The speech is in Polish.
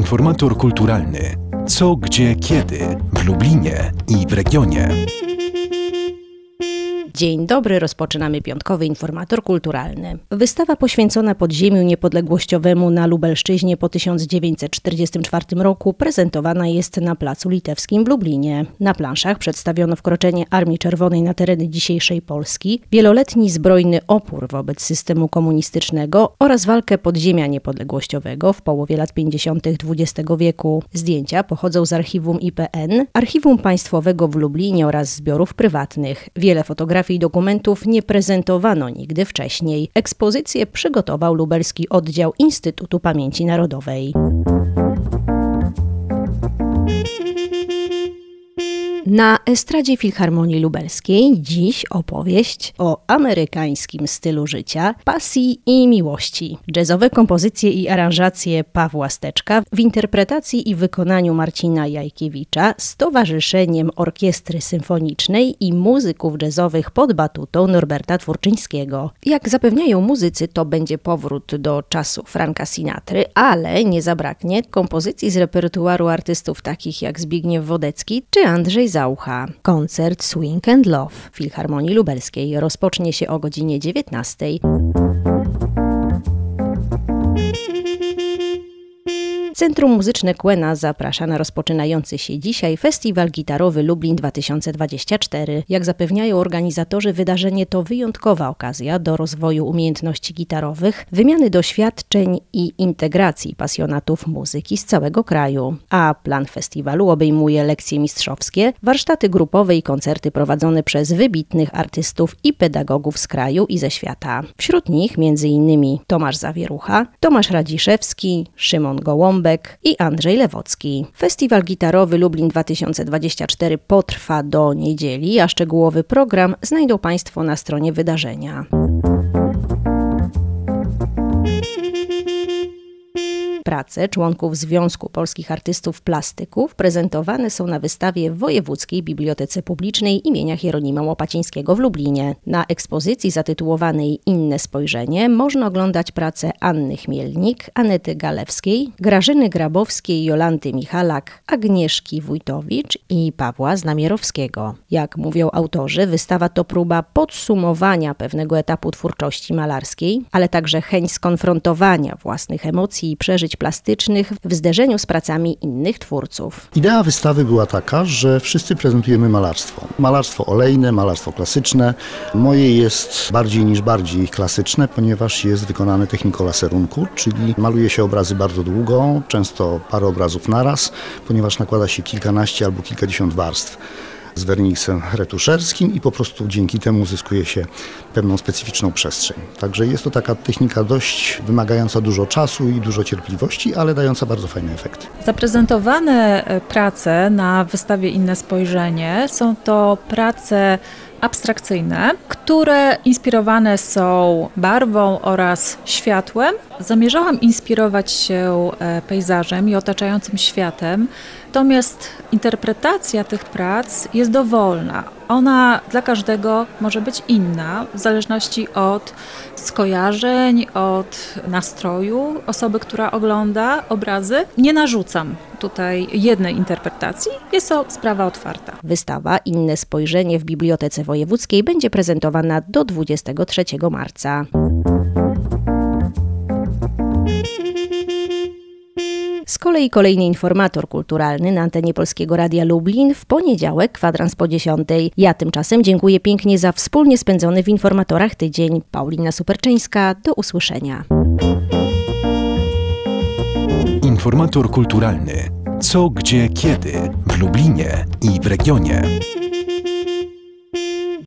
Informator kulturalny. Co, gdzie, kiedy w Lublinie i w regionie. Dzień dobry, rozpoczynamy piątkowy Informator Kulturalny. Wystawa poświęcona podziemiu niepodległościowemu na Lubelszczyźnie po 1944 roku prezentowana jest na Placu Litewskim w Lublinie. Na planszach przedstawiono wkroczenie Armii Czerwonej na tereny dzisiejszej Polski, wieloletni zbrojny opór wobec systemu komunistycznego oraz walkę podziemia niepodległościowego w połowie lat 50. XX wieku. Zdjęcia pochodzą z archiwum IPN, Archiwum Państwowego w Lublinie oraz zbiorów prywatnych. Wiele fotografii i dokumentów nie prezentowano nigdy wcześniej. Ekspozycję przygotował lubelski oddział Instytutu Pamięci Narodowej. Na estradzie Filharmonii Lubelskiej dziś opowieść o amerykańskim stylu życia, pasji i miłości. Jazzowe kompozycje i aranżacje Pawła Steczka w interpretacji i wykonaniu Marcina Jajkiewicza z towarzyszeniem orkiestry symfonicznej i muzyków jazzowych pod batutą Norberta Twórczyńskiego. Jak zapewniają muzycy, to będzie powrót do czasu Franka Sinatry, ale nie zabraknie kompozycji z repertuaru artystów takich jak Zbigniew Wodecki czy Andrzej Zaucha. Koncert Swing and Love w Filharmonii Lubelskiej rozpocznie się o godzinie 19. Centrum Muzyczne Quena zaprasza na rozpoczynający się dzisiaj Festiwal Gitarowy Lublin 2024. Jak zapewniają organizatorzy, wydarzenie to wyjątkowa okazja do rozwoju umiejętności gitarowych, wymiany doświadczeń i integracji pasjonatów muzyki z całego kraju. A plan festiwalu obejmuje lekcje mistrzowskie, warsztaty grupowe i koncerty prowadzone przez wybitnych artystów i pedagogów z kraju i ze świata. Wśród nich m.in. Tomasz Zawierucha, Tomasz Radziszewski, Szymon Gołąbek i Andrzej Lewocki. Festiwal Gitarowy Lublin 2024 potrwa do niedzieli, a szczegółowy program znajdą Państwo na stronie wydarzenia. Prace członków Związku Polskich Artystów Plastyków prezentowane są na wystawie w Wojewódzkiej Bibliotece Publicznej imienia Hieronima Łopacińskiego w Lublinie. Na ekspozycji zatytułowanej Inne spojrzenie można oglądać prace Anny Chmielnik, Anety Galewskiej, Grażyny Grabowskiej, Jolanty Michalak, Agnieszki Wójtowicz i Pawła Znamierowskiego. Jak mówią autorzy, wystawa to próba podsumowania pewnego etapu twórczości malarskiej, ale także chęć skonfrontowania własnych emocji i przeżyć plastycznych w zderzeniu z pracami innych twórców. Idea wystawy była taka, że wszyscy prezentujemy malarstwo. Malarstwo olejne, malarstwo klasyczne. Moje jest bardziej niż bardziej klasyczne, ponieważ jest wykonane techniką laserunku, czyli maluje się obrazy bardzo długo, często parę obrazów naraz, ponieważ nakłada się kilkanaście albo kilkadziesiąt warstw z werniksem retuszerskim i po prostu dzięki temu uzyskuje się pewną specyficzną przestrzeń. Także jest to taka technika dość wymagająca dużo czasu i dużo cierpliwości, ale dająca bardzo fajny efekt. Zaprezentowane prace na wystawie Inne spojrzenie są to prace abstrakcyjne, które inspirowane są barwą oraz światłem. Zamierzałam inspirować się pejzażem i otaczającym światem, natomiast interpretacja tych prac jest dowolna. Ona dla każdego może być inna, w zależności od skojarzeń, od nastroju osoby, która ogląda obrazy. Nie narzucam tutaj jednej interpretacji, jest to sprawa otwarta. Wystawa Inne spojrzenie w Bibliotece Wojewódzkiej będzie prezentowana do 23 marca. Z kolei kolejny informator kulturalny na antenie Polskiego Radia Lublin w poniedziałek, kwadrans po 10. Ja tymczasem dziękuję pięknie za wspólnie spędzony w informatorach tydzień. Paulina Superczyńska, do usłyszenia. Informator kulturalny. Co, gdzie, kiedy w Lublinie i w regionie.